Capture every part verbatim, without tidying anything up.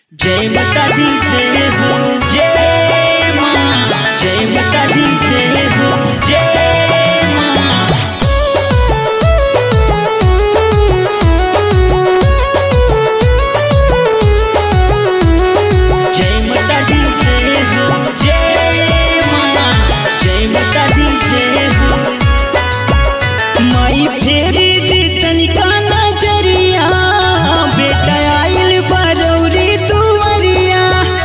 जय माता दी से हो जय माँ, जय माता दी से हो जय माँ। जय माता दी से हो जय माँ, जय माता दी से हो। माई फेरी दी तनिका नजरिया, बेटा आइल बरौरी दुवरिया।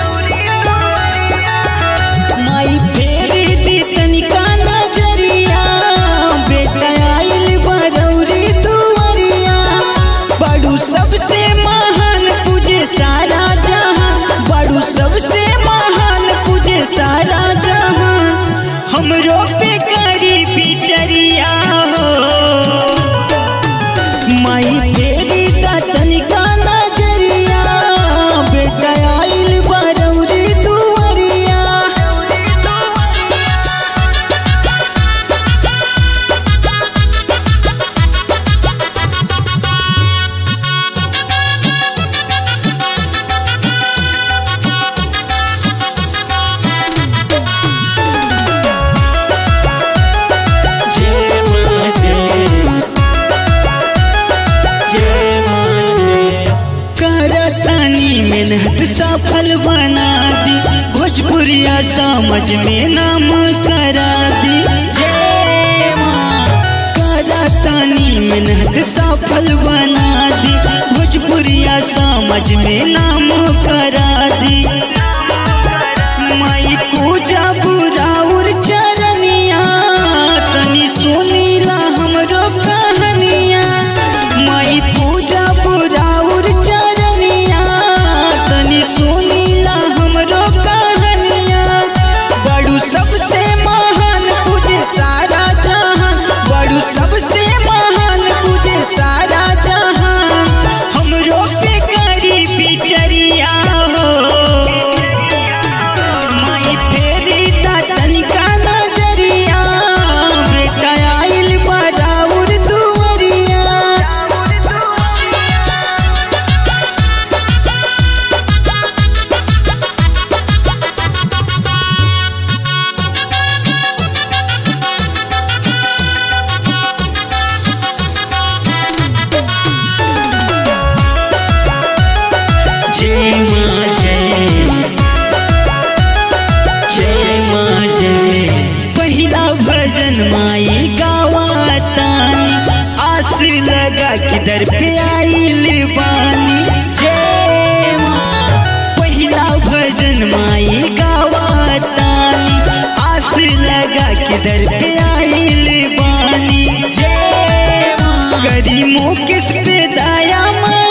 माई फेरी दी तनिका नजरिया, बेटा आइल बरौरी दुवरिया। बड़ू सबसे महान पूजे सारा जहां, बड़ू सबसे महान पूजे सारा जहां। हमरो पे करी बिचरिया हो, माई तेरी दा तनिका नजरिया, बेटा आइल बरौरी दुवरिया। मेहनत सफल बना दी, भोजपुरिया समझ में नाम करा दी। जय माँ करतानी मेहनत सफल बना दी, भोजपुरिया समझ में नाम करा दी। माई पूजा बुराउर चरनिया, तनी सुनीला हमरो कहानिया। माई पूजा बुराउर चरनिया, तनी सुनीला हमरो कहानिया। बड़ू सबसे महान पूजे सारा जहां, बड़ू सबसे महान पूजे सारा जहां। हमरो पे करी बिचरिया हो, माई फेरी दा तनिका नजरिया, बेटा आइल बरौर दुवरिया। जय माँ जय, जय माँ जय। पहिला भजन माई गावातानी, आस लगा कि दर पे आइल बानी। जय माँ पहिला भजन माई गावातानी, आस लगा कि दर पे आइल बानी। जय माँ करी मुकेश पे दया माँ,